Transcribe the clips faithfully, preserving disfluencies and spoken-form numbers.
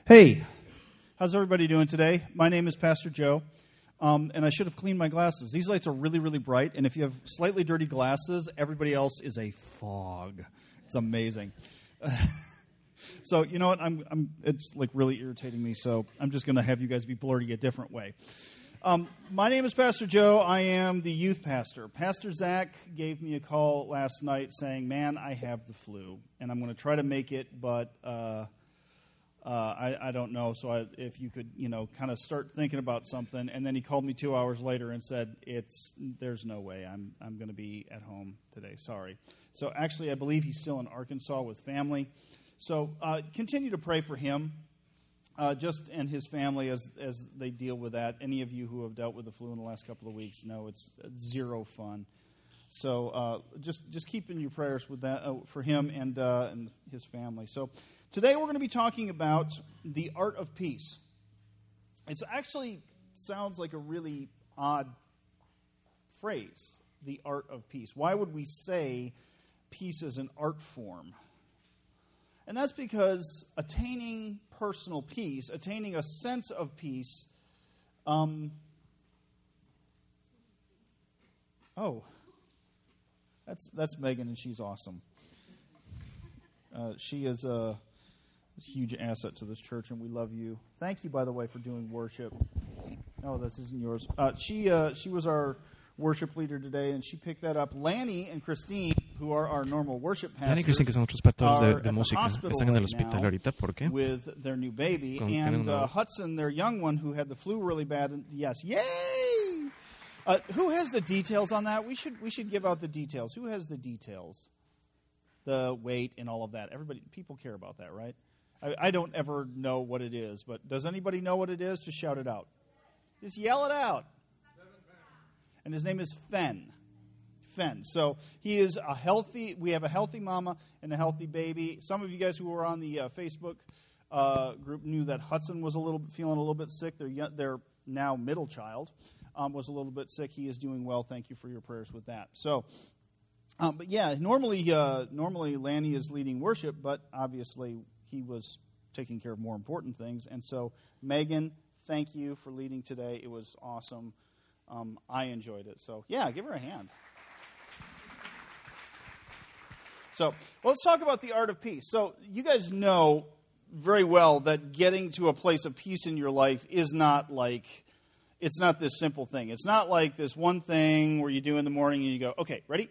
Hey, how's everybody doing today? My name is Pastor Joe, um, and I should have cleaned my glasses. These lights are really, really bright, and if you have slightly dirty glasses, everybody else is a fog. It's amazing. So, you know what? I'm, I'm. It's like really irritating me, so I'm just going to have you guys be blurry a different way. Um, my name is Pastor Joe. I am the youth pastor. Pastor Zach gave me a call last night saying, man, I have the flu, and I'm going to try to make it, but... Uh, Uh, I, I don't know, so I, if you could, you know, kind of start thinking about something. And then he called me two hours later and said, "It's there's no way I'm I'm going to be at home today. Sorry." So actually, I believe he's still in Arkansas with family. So uh, continue to pray for him, uh, just and his family as as they deal with that. Any of you who have dealt with the flu in the last couple of weeks know it's zero fun. So uh, just just keep in your prayers with that uh, for him and uh, and his family. So. Today we're going to be talking about the art of peace. It actually sounds like a really odd phrase, the art of peace. Why would we say peace is an art form? And that's because attaining personal peace, attaining a sense of peace, um, oh, that's that's Megan, and she's awesome. Uh, she is a... huge asset to this church, and we love you. Thank you, by the way, for doing worship. Oh, this isn't yours. Uh, she uh, she was our worship leader today, and she picked that up. Lanny and Christine, who are our normal worship pastors, Lanny y Christine, que son nuestros pastores de, de música, están en el hospital ahorita. ¿Por qué? With their new baby, Con, and uh, Hudson, their young one, who had the flu really bad. And yes, yay! Uh, who has the details on that? We should we should give out the details. Who has the details? The weight and all of that. Everybody, people care about that, right? I don't ever know what it is, but does anybody know what it is? Just shout it out. Just yell it out. And his name is Fen. Fen. So he is a healthy, we have a healthy mama and a healthy baby. Some of you guys who were on the uh, Facebook uh, group knew that Hudson was a little feeling a little bit sick. Their, their now middle child um, was a little bit sick. He is doing well. Thank you for your prayers with that. So, um, but yeah, normally, uh, normally Lanny is leading worship, but obviously he was taking care of more important things. And so, Megan, thank you for leading today. It was awesome. Um, I enjoyed it. So, yeah, give her a hand. So, well, let's talk about the art of peace. So, you guys know very well that getting to a place of peace in your life is not like, it's not this simple thing. It's not like this one thing where you do in the morning and you go, okay, ready?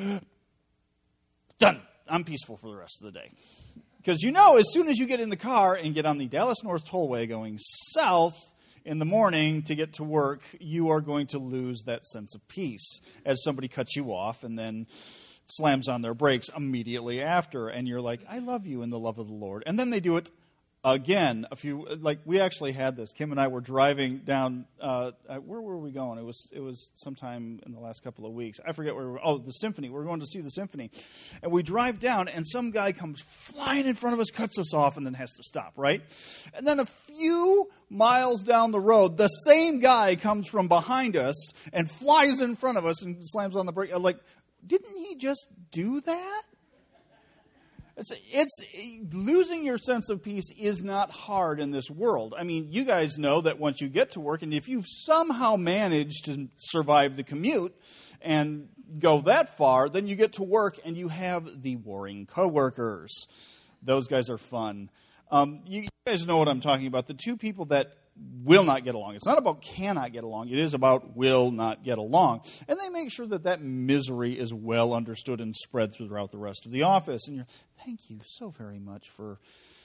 Done. I'm peaceful for the rest of the day. Because you know, as soon as you get in the car and get on the Dallas North Tollway going south in the morning to get to work, you are going to lose that sense of peace as somebody cuts you off and then slams on their brakes immediately after. And you're like, I love you in the love of the Lord. And then they do it again. A few, like we actually had this. Kim and I were driving down. Uh, where were we going? It was it was sometime in the last couple of weeks. I forget where we were. Oh, the symphony. We were going to see the symphony, and we drive down, and some guy comes flying in front of us, cuts us off, and then has to stop. Right, and then a few miles down the road, the same guy comes from behind us and flies in front of us and slams on the brake. I'm like, didn't he just do that? It's, it's losing your sense of peace is not hard in this world. I mean, you guys know that once you get to work, and if you've somehow managed to survive the commute and go that far, then you get to work and you have the warring coworkers. Those guys are fun. Um, you, you guys know what I'm talking about. The two people that will not get along. It's not about cannot get along. It is about will not get along. And they make sure that that misery is well understood and spread throughout the rest of the office. And you're, thank you so very much for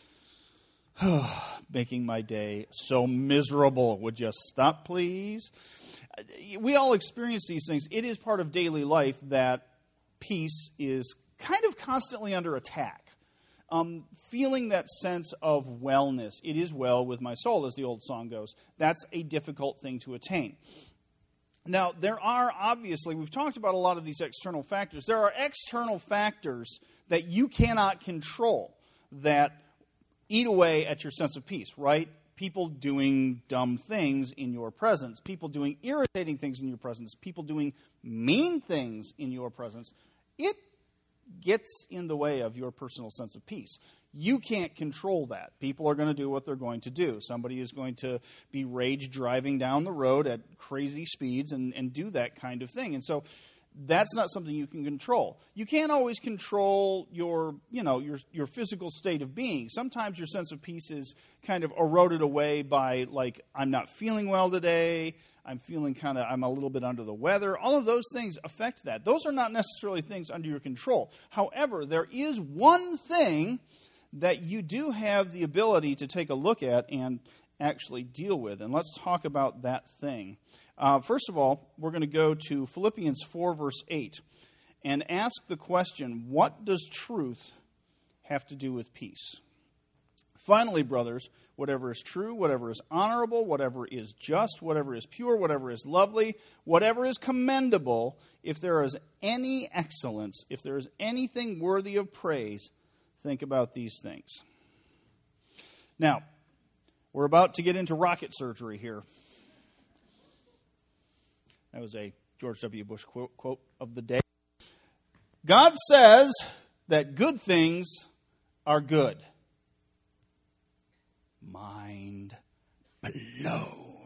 making my day so miserable. Would you stop, please? We all experience these things. It is part of daily life that peace is kind of constantly under attack. Um, feeling that sense of wellness. It is well with my soul, as the old song goes. That's a difficult thing to attain. Now, there are obviously, we've talked about a lot of these external factors. There are external factors that you cannot control that eat away at your sense of peace, right? People doing dumb things in your presence. People doing irritating things in your presence. People doing mean things in your presence. It gets in the way of your personal sense of peace. You can't control that. People are going to do what they're going to do. Somebody is going to be rage driving down the road at crazy speeds and, and do that kind of thing. And so that's not something you can control. You can't always control your, you know, your your physical state of being. Sometimes your sense of peace is kind of eroded away by, like, I'm not feeling well today. I'm feeling kind of, I'm a little bit under the weather. All of those things affect that. Those are not necessarily things under your control. However, there is one thing that you do have the ability to take a look at and actually deal with. And let's talk about that thing. Uh, first of all, we're going to go to Philippians four, verse eight, and ask the question, what does truth have to do with peace? Finally, brothers, whatever is true, whatever is honorable, whatever is just, whatever is pure, whatever is lovely, whatever is commendable, if there is any excellence, if there is anything worthy of praise, think about these things. Now, we're about to get into rocket surgery here. That was a George W. Bush quote, quote of the day. God says that good things are good. Mind blown.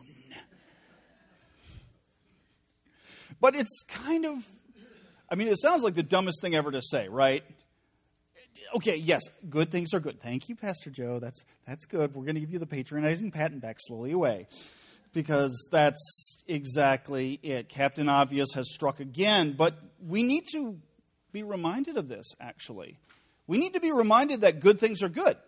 But it's kind of, I mean, it sounds like the dumbest thing ever to say, right? Okay, yes, good things are good. Thank you, Pastor Joe. That's that's good. We're going to give you the patronizing pat and back slowly away. Because that's exactly it. Captain Obvious has struck again. But we need to be reminded of this, actually. We need to be reminded that good things are good.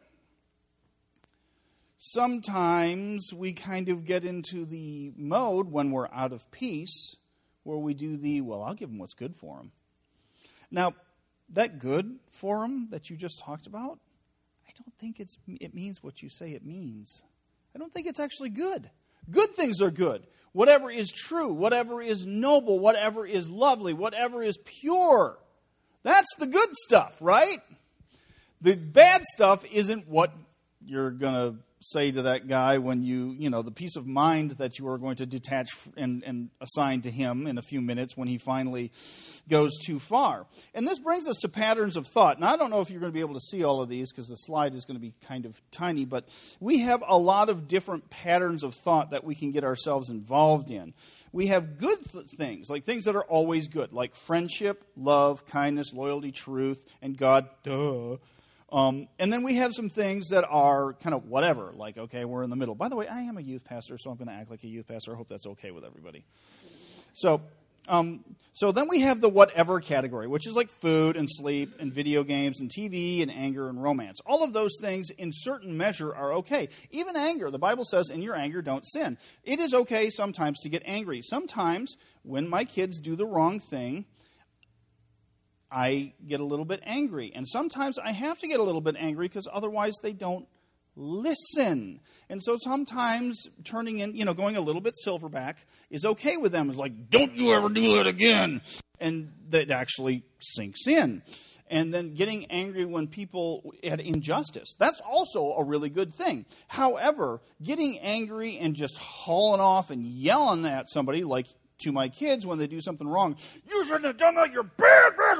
Sometimes we kind of get into the mode when we're out of peace where we do the, well, I'll give them what's good for them. Now, that good for them that you just talked about, I don't think it's it means what you say it means. I don't think it's actually good. Good things are good. Whatever is true, whatever is noble, whatever is lovely, whatever is pure. That's the good stuff, right? The bad stuff isn't what you're going to say to that guy when you, you know, the peace of mind that you are going to detach and, and assign to him in a few minutes when he finally goes too far. And this brings us to patterns of thought. Now, I don't know if you're going to be able to see all of these because the slide is going to be kind of tiny, but we have a lot of different patterns of thought that we can get ourselves involved in. We have good th- things, like things that are always good, like friendship, love, kindness, loyalty, truth, and God, duh. Um, and then we have some things that are kind of whatever, like, okay, we're in the middle. By the way, I am a youth pastor, so I'm going to act like a youth pastor. I hope that's okay with everybody. So um, so then we have the whatever category, which is like food and sleep and video games and T V and anger and romance. All of those things in certain measure are okay. Even anger, the Bible says, in your anger, don't sin. It is okay sometimes to get angry. Sometimes when my kids do the wrong thing, I get a little bit angry. And sometimes I have to get a little bit angry because otherwise they don't listen. And so sometimes turning in, you know, going a little bit silverback is okay with them. It's like, don't you ever do that again. And that actually sinks in. And then getting angry when people had injustice. That's also a really good thing. However, getting angry and just hauling off and yelling at somebody, like to my kids when they do something wrong, you shouldn't have done that, you're bad, bad.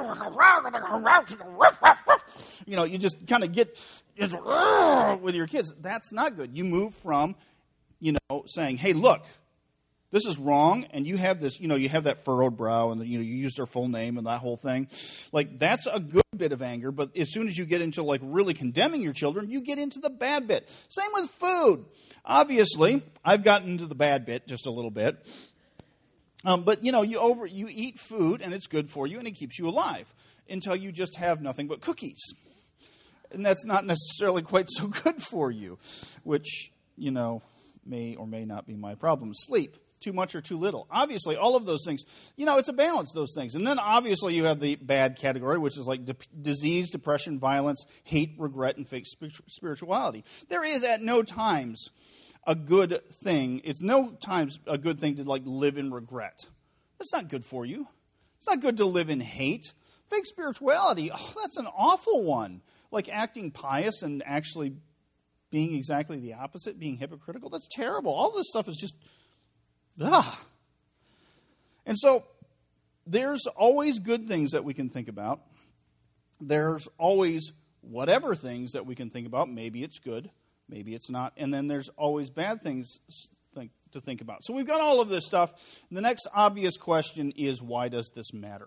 You know, you just kind of get with your kids. That's not good. You move from, you know, saying, hey, look, this is wrong, and you have this, you know, you have that furrowed brow, and, you know, you use their full name and that whole thing. Like, that's a good bit of anger, but as soon as you get into, like, really condemning your children, you get into the bad bit. Same with food. Obviously, I've gotten into the bad bit just a little bit. Um, but, you know, you over you eat food, and it's good for you, and it keeps you alive until you just have nothing but cookies. And that's not necessarily quite so good for you, which, you know, may or may not be my problem. Sleep, too much or too little. Obviously, all of those things, you know, it's a balance, those things. And then obviously you have the bad category, which is like de- disease, depression, violence, hate, regret, and fake sp- spirituality. There is at no times a good thing. It's no times a good thing to, like, live in regret. That's not good for you. It's not good to live in hate. Fake spirituality, oh, that's an awful one. Like acting pious and actually being exactly the opposite, being hypocritical, that's terrible. All this stuff is just, ugh. And so there's always good things that we can think about. There's always whatever things that we can think about. Maybe it's good, maybe it's not. And then there's always bad things think, to think about. So we've got all of this stuff. And the next obvious question is, why does this matter?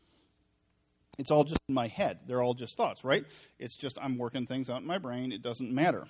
It's all just in my head. They're all just thoughts, right? It's just I'm working things out in my brain. It doesn't matter.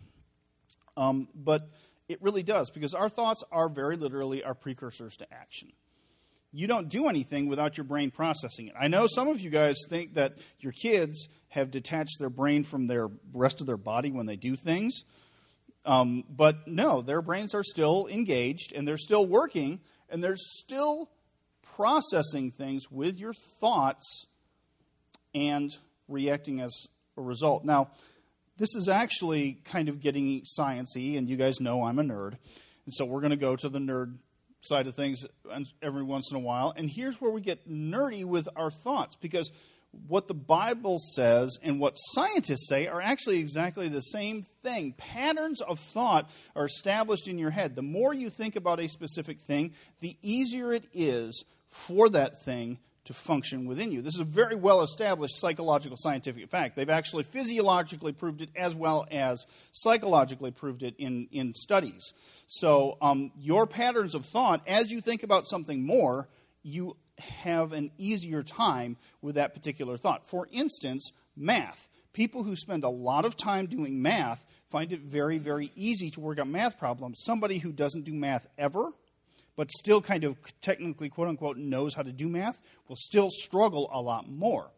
Um, but it really does, because our thoughts are very literally our precursors to action. You don't do anything without your brain processing it. I know some of you guys think that your kids have detached their brain from their rest of their body when they do things. Um, but no, their brains are still engaged, and they're still working, and they're still processing things with your thoughts and reacting as a result. Now, this is actually kind of getting science-y, and you guys know I'm a nerd. And so we're going to go to the nerd side of things every once in a while. And here's where we get nerdy with our thoughts, because what the Bible says and what scientists say are actually exactly the same thing. Patterns of thought are established in your head. The more you think about a specific thing, the easier it is for that thing to function within you. This is a very well-established psychological scientific fact. They've actually physiologically proved it as well as psychologically proved it in, in studies. So um, your patterns of thought, as you think about something more, you have an easier time with that particular thought. For instance, math. People who spend a lot of time doing math find it very, very easy to work out math problems. Somebody who doesn't do math ever, but still kind of technically, quote-unquote, knows how to do math, will still struggle a lot more.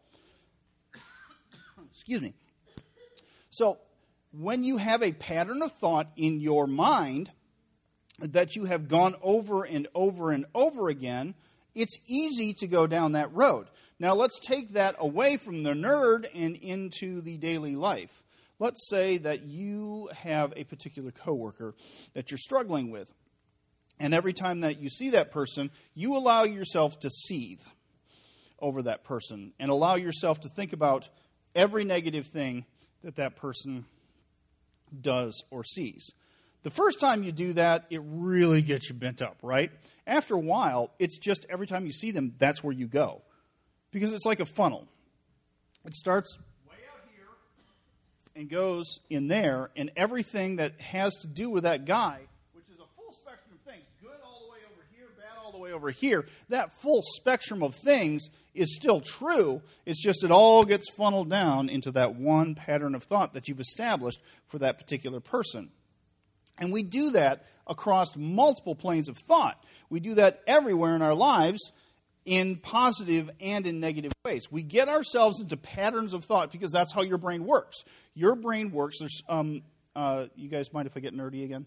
Excuse me. So when you have a pattern of thought in your mind that you have gone over and over and over again, it's easy to go down that road. Now let's take that away from the nerd and into the daily life. Let's say that you have a particular coworker that you're struggling with. And every time that you see that person, you allow yourself to seethe over that person and allow yourself to think about every negative thing that that person does or sees. The first time you do that, it really gets you bent up, right? After a while, it's just every time you see them, that's where you go. Because it's like a funnel. It starts way out here and goes in there, and everything that has to do with that guy, way over here, that full spectrum of things is still true. It's just it all gets funneled down into that one pattern of thought that you've established for that particular person. And we do that across multiple planes of thought. We do that everywhere in our lives in positive and in negative ways. We get ourselves into patterns of thought because that's how your brain works. Your brain works. There's, um, uh, you guys mind if I get nerdy again?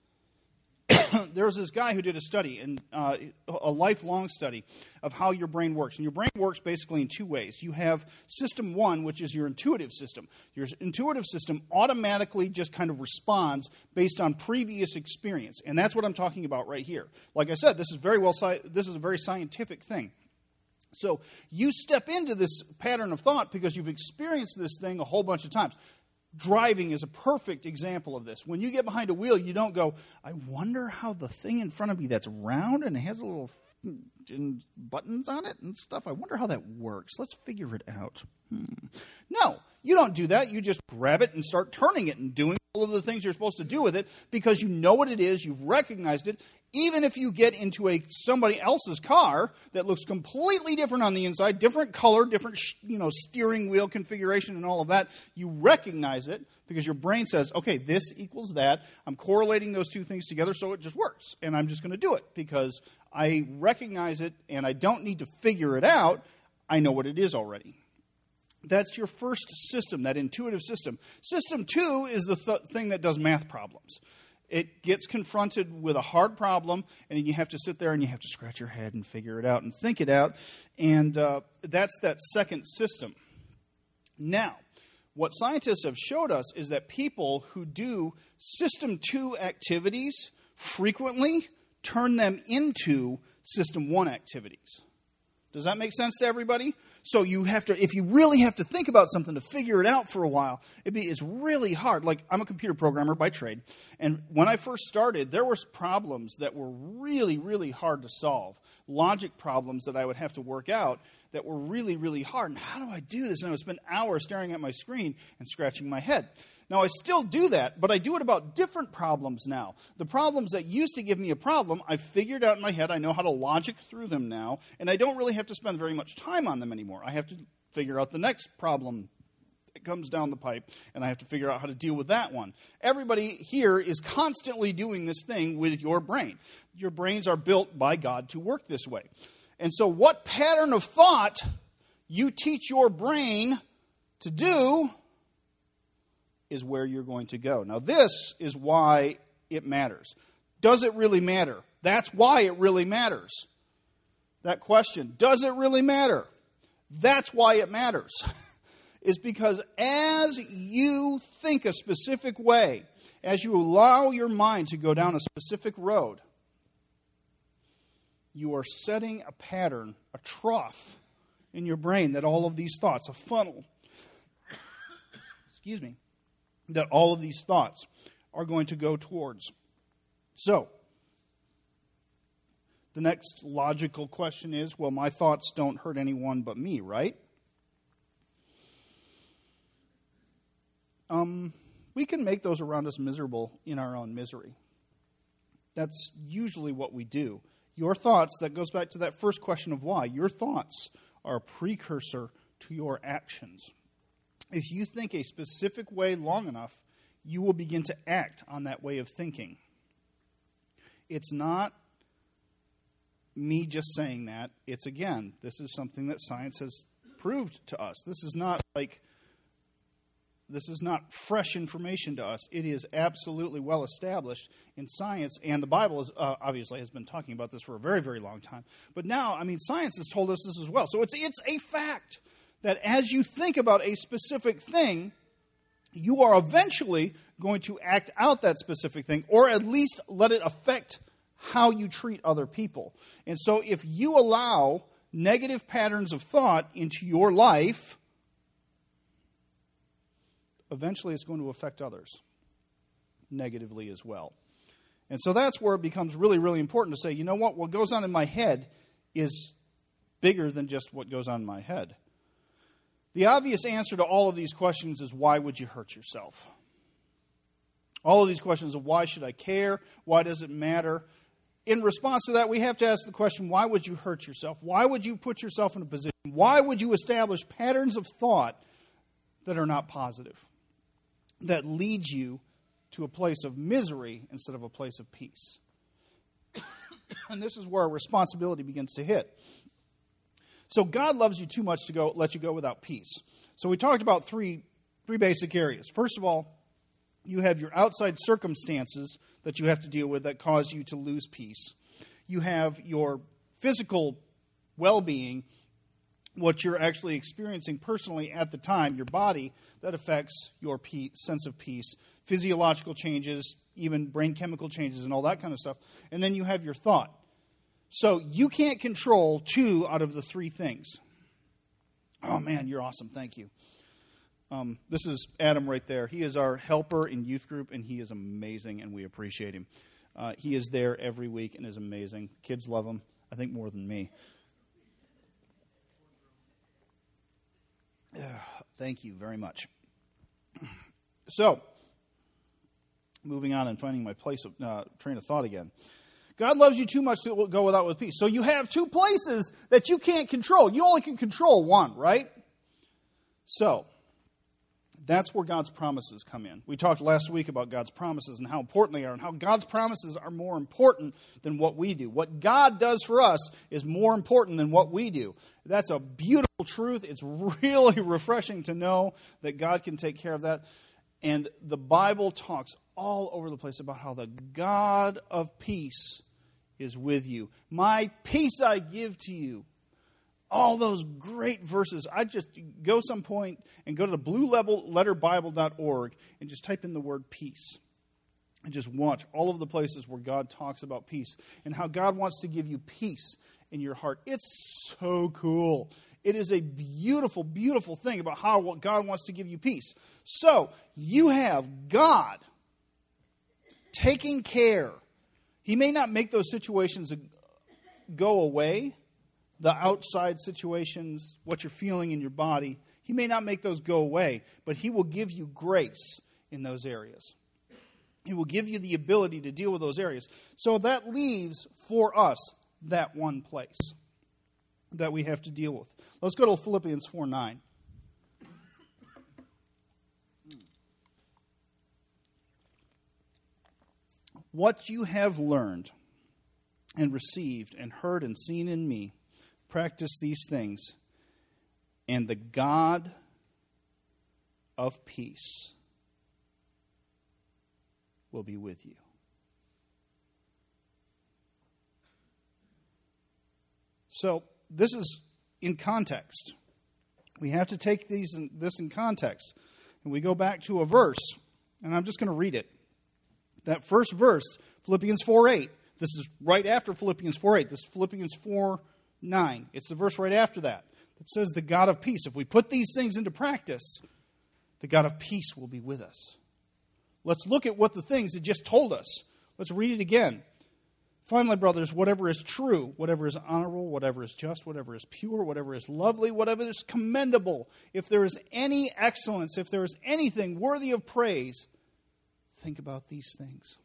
There was this guy who did a study, and uh, a lifelong study of how your brain works. And your brain works basically in two ways. You have system one, which is your intuitive system. Your intuitive system automatically just kind of responds based on previous experience. And that's what I'm talking about right here. Like I said, this is very well. This is a very scientific thing. So you step into this pattern of thought because you've experienced this thing a whole bunch of times. Driving is a perfect example of this. When you get behind a wheel, you don't go, I wonder how the thing in front of me that's round and it has a little buttons on it and stuff, I wonder how that works. Let's figure it out. Hmm. No, you don't do that. You just grab it and start turning it and doing all of the things you're supposed to do with it because you know what it is, you've recognized it. Even if you get into a somebody else's car that looks completely different on the inside, different color, different you know steering wheel configuration and all of that, you recognize it because your brain says, okay, this equals that. I'm correlating those two things together so it just works. And I'm just going to do it because I recognize it and I don't need to figure it out. I know what it is already. That's your first system, that intuitive system. System two is the th- thing that does math problems. It gets confronted with a hard problem, and you have to sit there and you have to scratch your head and figure it out and think it out. And uh, that's that second system. Now, what scientists have showed us is that people who do system two activities frequently turn them into system one activities. Does that make sense to everybody? So you have to, if you really have to think about something to figure it out for a while, it'd be, it's really hard. Like, I'm a computer programmer by trade, and when I first started, there were problems that were really, really hard to solve. Logic problems that I would have to work out that were really, really hard. And how do I do this? And I would spend hours staring at my screen and scratching my head. Now, I still do that, but I do it about different problems now. The problems that used to give me a problem, I've figured out in my head. I know how to logic through them now, and I don't really have to spend very much time on them anymore. I have to figure out the next problem that comes down the pipe, and I have to figure out how to deal with that one. Everybody here is constantly doing this thing with your brain. Your brains are built by God to work this way. And so what pattern of thought you teach your brain to do is where you're going to go. Now, this is why it matters. Does it really matter? That's why it really matters. That question, does it really matter? That's why it matters. Is because as you think a specific way, as you allow your mind to go down a specific road, you are setting a pattern, a trough in your brain that all of these thoughts, a funnel, excuse me, that all of these thoughts are going to go towards. So, the next logical question is, well, my thoughts don't hurt anyone but me, right? Um, we can make those around us miserable in our own misery. That's usually what we do. Your thoughts, that goes back to that first question of why. Your thoughts are a precursor to your actions. If you think a specific way long enough, you will begin to act on that way of thinking. It's not me just saying that. It's, again, this is something that science has proved to us. This is not like, this is not fresh information to us. It is absolutely well established in science, and the Bible is, uh, obviously has been talking about this for a very, very long time. But now, I mean, science has told us this as well. So it's it's a fact that as you think about a specific thing, you are eventually going to act out that specific thing, or at least let it affect how you treat other people. And so if you allow negative patterns of thought into your life, eventually it's going to affect others negatively as well. And so that's where it becomes really, really important to say, you know what, what goes on in my head is bigger than just what goes on in my head. The obvious answer to all of these questions is, why would you hurt yourself? All of these questions of why should I care? Why does it matter? In response to that, we have to ask the question, why would you hurt yourself? Why would you put yourself in a position? Why would you establish patterns of thought that are not positive, that lead you to a place of misery instead of a place of peace? And this is where our responsibility begins to hit. So God loves you too much to go let you go without peace. So we talked about three three basic areas. First of all, you have your outside circumstances that you have to deal with that cause you to lose peace. You have your physical well-being, what you're actually experiencing personally at the time, your body, that affects your peace, sense of peace, physiological changes, even brain chemical changes and all that kind of stuff. And then you have your thought. So you can't control two out of the three things. Oh, man, you're awesome. Thank you. Um, this is Adam right there. He is our helper in youth group, and he is amazing, and we appreciate him. Uh, he is there every week and is amazing. Kids love him, I think, more than me. Uh, thank you very much. So, moving on and finding my place of uh, train of thought again. God loves you too much to go without with peace. So you have two places that you can't control. You only can control one, right? So, that's where God's promises come in. We talked last week about God's promises and how important they are, and how God's promises are more important than what we do. What God does for us is more important than what we do. That's a beautiful truth. It's really refreshing to know that God can take care of that. And the Bible talks all over the place about how the God of peace is with you. My peace I give to you. All those great verses. I just go some point and go to the blue letter bible dot org and just type in the word peace. And just watch all of the places where God talks about peace and how God wants to give you peace in your heart. It's so cool. It is a beautiful, beautiful thing about how God wants to give you peace. So, you have God taking care. He may not make those situations go away, the outside situations, what you're feeling in your body. He may not make those go away, but He will give you grace in those areas. He will give you the ability to deal with those areas. So that leaves for us that one place that we have to deal with. Let's go to Philippians four nine. What you have learned and received and heard and seen in me, practice these things, and the God of peace will be with you. So, this is in context. We have to take these in, this in context. And we go back to a verse, and I'm just going to read it. That first verse, Philippians four eight. This is right after Philippians four eight. This is Philippians four nine. It's the verse right after that. It says, the God of peace. If we put these things into practice, the God of peace will be with us. Let's look at what the things it just told us. Let's read it again. Finally, brothers, whatever is true, whatever is honorable, whatever is just, whatever is pure, whatever is lovely, whatever is commendable, if there is any excellence, if there is anything worthy of praise, think about these things.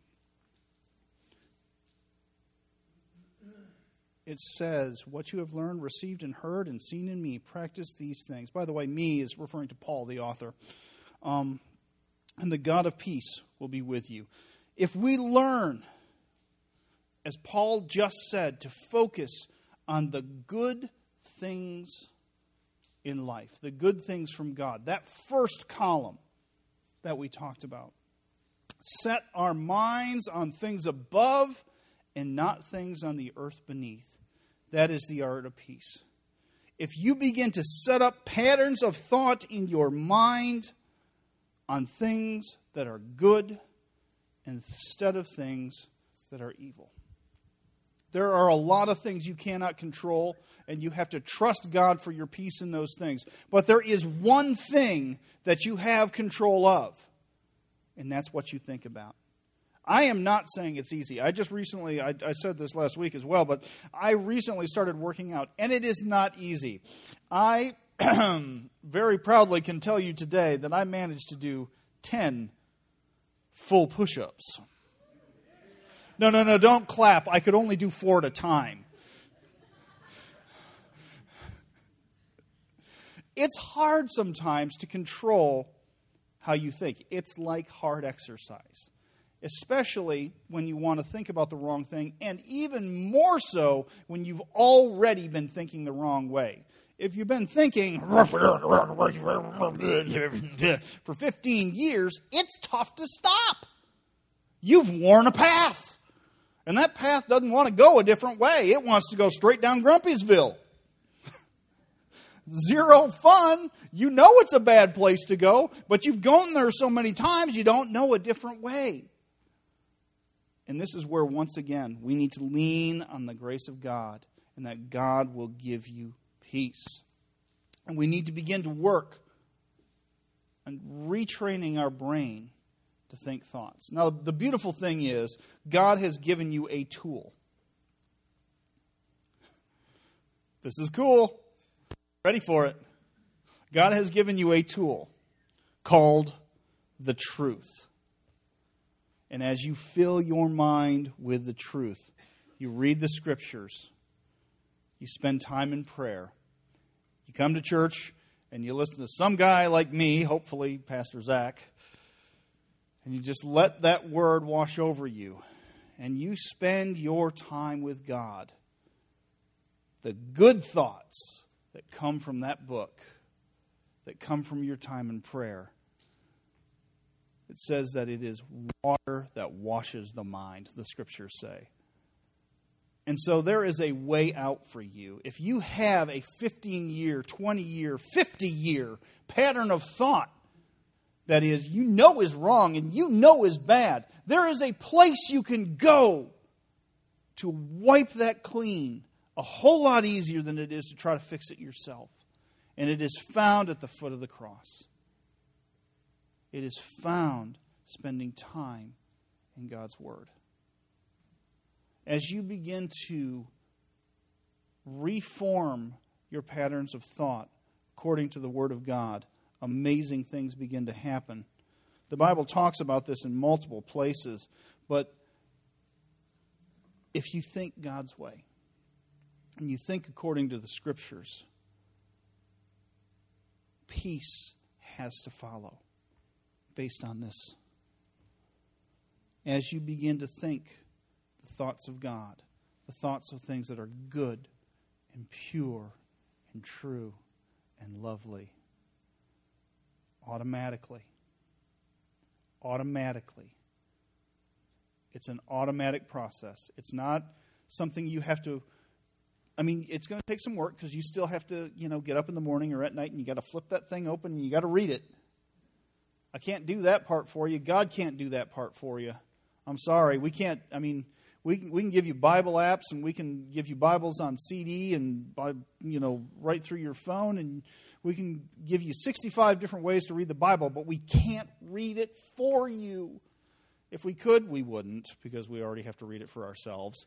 It says, what you have learned, received, and heard, and seen in me, practice these things. By the way, me is referring to Paul, the author. Um, and the God of peace will be with you. If we learn, as Paul just said, to focus on the good things in life, the good things from God, that first column that we talked about, set our minds on things above and not things on the earth beneath. That is the art of peace. If you begin to set up patterns of thought in your mind on things that are good instead of things that are evil. There are a lot of things you cannot control, and you have to trust God for your peace in those things. But there is one thing that you have control of, and that's what you think about. I am not saying it's easy. I just recently, I, I said this last week as well, but I recently started working out, and it is not easy. I very proudly can tell you today that I managed to do ten full push-ups. No, no, no, don't clap. I could only do four at a time. It's hard sometimes to control how you think. It's like hard exercise, especially when you want to think about the wrong thing, and even more so when you've already been thinking the wrong way. If you've been thinking for fifteen years, it's tough to stop. You've worn a path. And that path doesn't want to go a different way. It wants to go straight down Grumpysville. Zero fun. You know it's a bad place to go, but you've gone there so many times you don't know a different way. And this is where, once again, we need to lean on the grace of God, and that God will give you peace. And we need to begin to work on retraining our brain to think thoughts. Now, the beautiful thing is, God has given you a tool. This is cool. Ready for it. God has given you a tool called the truth. And as you fill your mind with the truth, you read the scriptures, you spend time in prayer, you come to church, and you listen to some guy like me, hopefully Pastor Zach, and you just let that word wash over you, and you spend your time with God. The good thoughts that come from that book, that come from your time in prayer, it says that it is water that washes the mind, the scriptures say. And so there is a way out for you. If you have a fifteen-year, twenty-year, fifty-year pattern of thought that is, you know is wrong and you know is bad, there is a place you can go to wipe that clean a whole lot easier than it is to try to fix it yourself. And it is found at the foot of the cross. It is found spending time in God's Word. As you begin to reform your patterns of thought according to the Word of God, amazing things begin to happen. The Bible talks about this in multiple places, but if you think God's way, and you think according to the Scriptures, peace has to follow based on this. As you begin to think the thoughts of God, the thoughts of things that are good and pure and true and lovely, automatically, automatically, it's an automatic process. It's not something you have to, I mean, it's going to take some work because you still have to, you know, get up in the morning or at night and you got to flip that thing open and you got to read it. I can't do that part for you. God can't do that part for you. I'm sorry. We can't, I mean, we can, we can give you Bible apps and we can give you Bibles on C D and, by, you know, right through your phone, and we can give you sixty-five different ways to read the Bible, but we can't read it for you. If we could, we wouldn't, because we already have to read it for ourselves.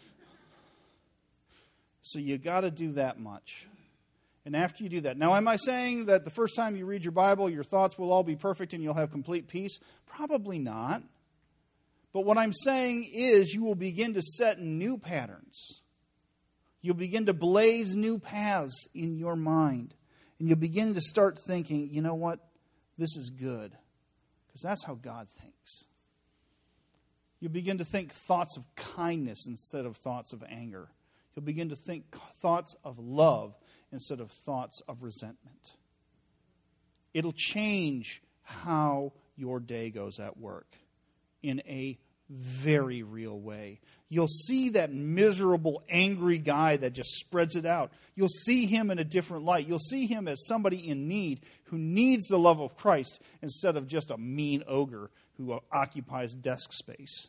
So you got to do that much. And after you do that, now am I saying that the first time you read your Bible, your thoughts will all be perfect and you'll have complete peace? Probably not. But what I'm saying is you will begin to set new patterns. You'll begin to blaze new paths in your mind. And you'll begin to start thinking, you know what? This is good. Because that's how God thinks. You'll begin to think thoughts of kindness instead of thoughts of anger. You'll begin to think thoughts of love instead of thoughts of resentment. It'll change how your day goes at work in a very real way. You'll see that miserable, angry guy that just spreads it out. You'll see him in a different light. You'll see him as somebody in need who needs the love of Christ instead of just a mean ogre who occupies desk space.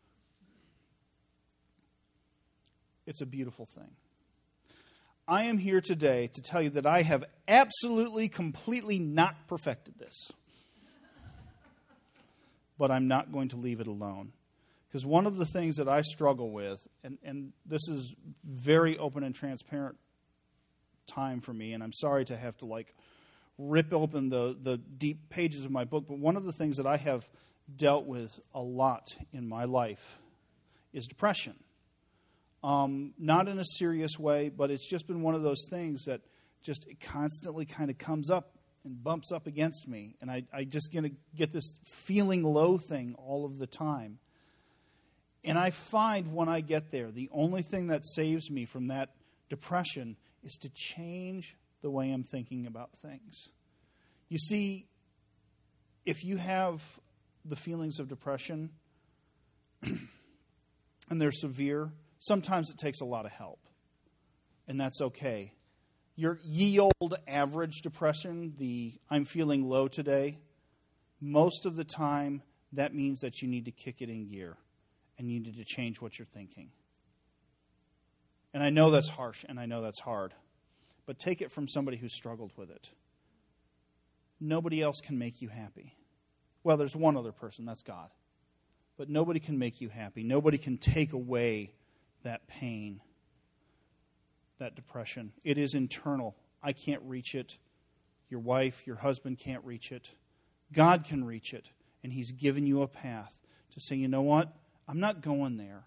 It's a beautiful thing. I am here today to tell you that I have absolutely, completely not perfected this. But I'm not going to leave it alone. Because one of the things that I struggle with, and, and this is very open and transparent time for me, and I'm sorry to have to like rip open the, the deep pages of my book, but one of the things that I have dealt with a lot in my life is depression. Um, not in a serious way, but it's just been one of those things that just it constantly kind of comes up and bumps up against me. And I, I just gonna get this feeling low thing all of the time. And I find when I get there, the only thing that saves me from that depression is to change the way I'm thinking about things. You see, if you have the feelings of depression and they're severe, sometimes it takes a lot of help, and that's okay. Your ye old average depression, the I'm feeling low today, most of the time that means that you need to kick it in gear and you need to change what you're thinking. And I know that's harsh and I know that's hard, but take it from somebody who struggled with it. Nobody else can make you happy. Well, there's one other person, that's God. But nobody can make you happy. Nobody can take away that pain, that depression. It is internal. I can't reach it. Your wife, your husband can't reach it. God can reach it. And He's given you a path to say, you know what? I'm not going there.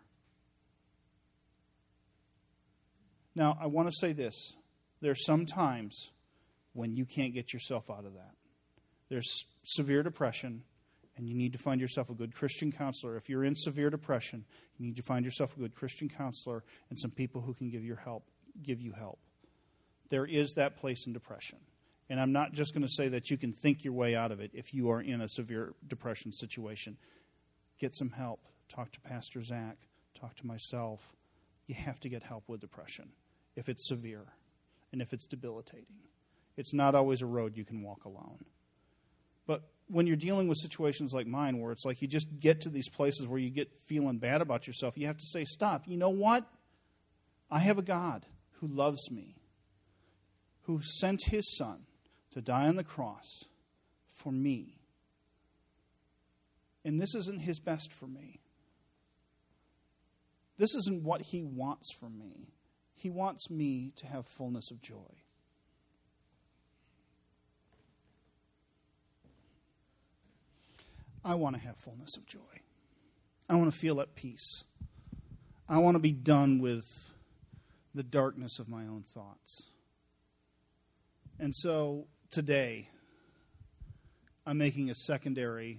Now, I want to say this. There's some times when you can't get yourself out of that. There's severe depression, and you need to find yourself a good Christian counselor. If you're in severe depression, you need to find yourself a good Christian counselor and some people who can give your help, give you help. There is that place in depression. And I'm not just going to say that you can think your way out of it if you are in a severe depression situation. Get some help. Talk to Pastor Zach. Talk to myself. You have to get help with depression if it's severe and if it's debilitating. It's not always a road you can walk alone. But when you're dealing with situations like mine where it's like you just get to these places where you get feeling bad about yourself, you have to say, stop. You know what? I have a God who loves me, who sent His Son to die on the cross for me. And this isn't His best for me. This isn't what He wants for me. He wants me to have fullness of joy. I want to have fullness of joy. I want to feel at peace. I want to be done with the darkness of my own thoughts. And so today, I'm making a secondary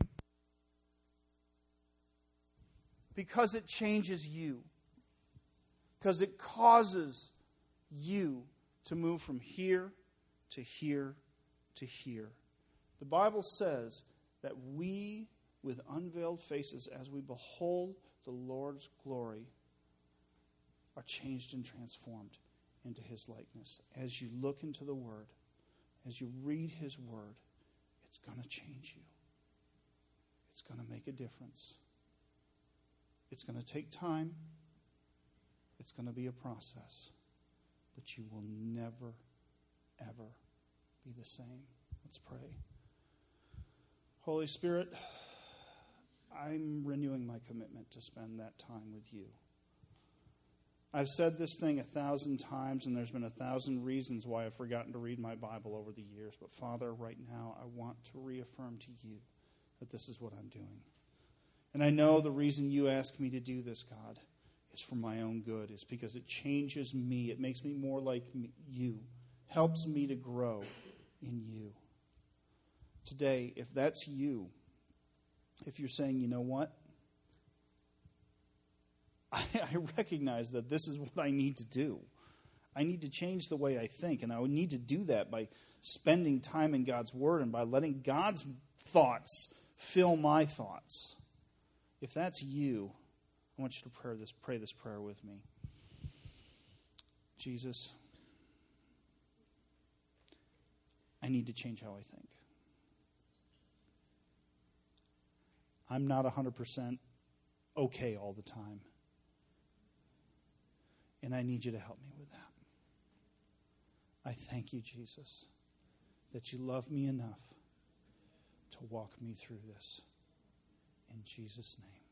because it changes you. Because it causes you to move from here to here to here. The Bible says that we, with unveiled faces, as we behold the Lord's glory, are changed and transformed into His likeness. As you look into the Word, as you read His Word, it's going to change you. It's going to make a difference. It's going to take time. It's going to be a process. But you will never, ever be the same. Let's pray. Holy Spirit, I'm renewing my commitment to spend that time with you. I've said this thing a thousand times, and there's been a thousand reasons why I've forgotten to read my Bible over the years. But Father, right now, I want to reaffirm to you that this is what I'm doing. And I know the reason you ask me to do this, God, is for my own good. It's because it changes me. It makes me more like me, you. Helps me to grow in you. Today, if that's you, if you're saying, you know what? I, I recognize that this is what I need to do. I need to change the way I think. And I would need to do that by spending time in God's Word and by letting God's thoughts fill my thoughts. If that's you, I want you to pray this, pray this prayer with me. Jesus, I need to change how I think. I'm not one hundred percent okay all the time. And I need you to help me with that. I thank you, Jesus, that you love me enough to walk me through this. In Jesus' name.